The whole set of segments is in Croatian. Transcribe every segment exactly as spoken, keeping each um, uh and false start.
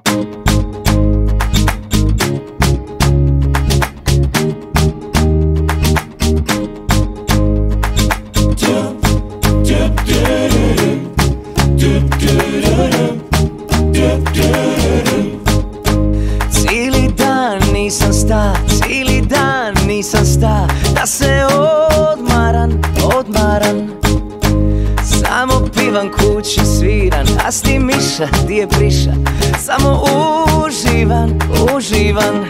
Cijeli dan nisam sta, cijeli dan nisam sta, da se odmaran, odmaran. Samo pivam kući sviran, a s tim miša di je priša, samo uživan, uživan.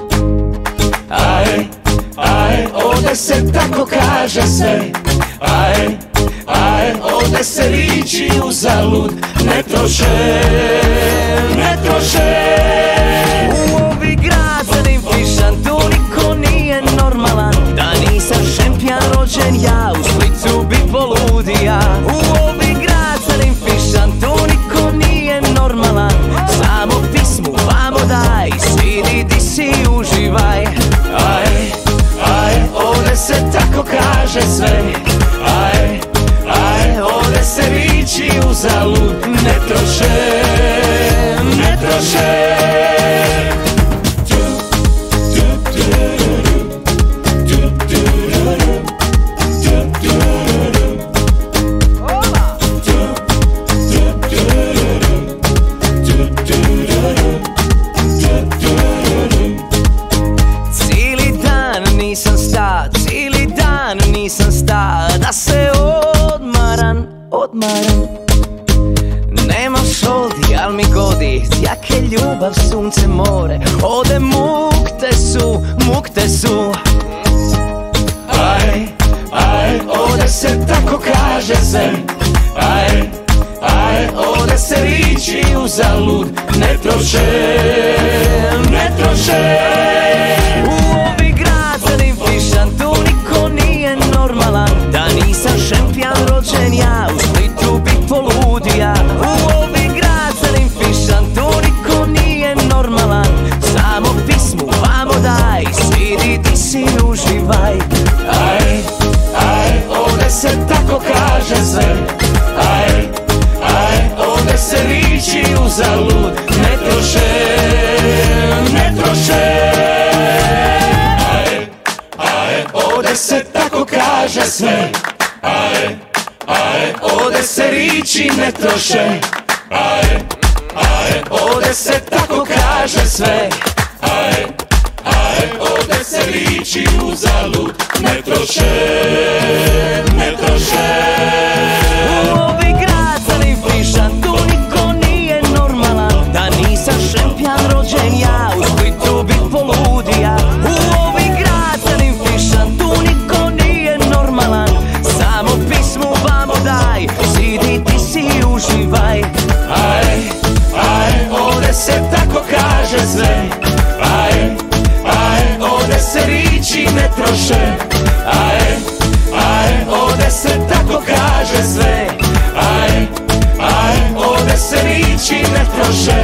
Aj, aj, ovdje se tako kaže sve. Aj, aj, ovdje se riječi uzalud ne troše, ne troše. U ovi grad zanim pišan, tu niko nije normalan. Da nisam šempljan rođen ja, u Splitu bi poludija. U ovi grad zanim pišan, tu niko nije normalan. Samo pismu vamo daj, sidi di si uživaj. Aj, aj, ovdje se tako kaže sve. Aj, aj, ovdje se riječi uzalud ne troše, ne troše. Nisam sta, cijeli dan nisam sta, da se odmaran, odmaran. Nemaš ovdje, al mi godi, jake ljubav, sunce, more. Ode mukte su, mukte su. Aj, aj, ovdje se tako kaže sve. Aj, aj, ovdje se riječi uzalud ne troše, ne troše. Tu niko nije normalan, da nisam šempljan rođen ja, u Splitu bi poludija. U ovi grad zanim pišan, tu niko nije normalan. Samo pismu vamo daj, sidi di si uživaj. Aj, aj, ovdje se tako kaže sve. Aj, aj, ovdje se riječi uzalud ne troše, ne troše. Ovdje se tako kaže sve. Aj, aj, ovdje se riječi ne troše. Aj, aj, ovdje se tako kaže sve. Aj, aj, ovdje se riječi uzalud ne troše, ne troše. U ovi grad zanim pišan, tu niko nije normalan. Da nisam šempljan rođen ja, u Splitu bi poludija. U ovi grad zanim pišan, tu niko nije normalan. Samo pismu vamo daj, sidi ti si uživaj. Aj, aj, ovdje se tako kaže sve. Aj, aj, ovdje se riječi ne troše. Aj, aj, ovdje se tako kaže sve. Aj, aj, ovdje se riječi ne troše.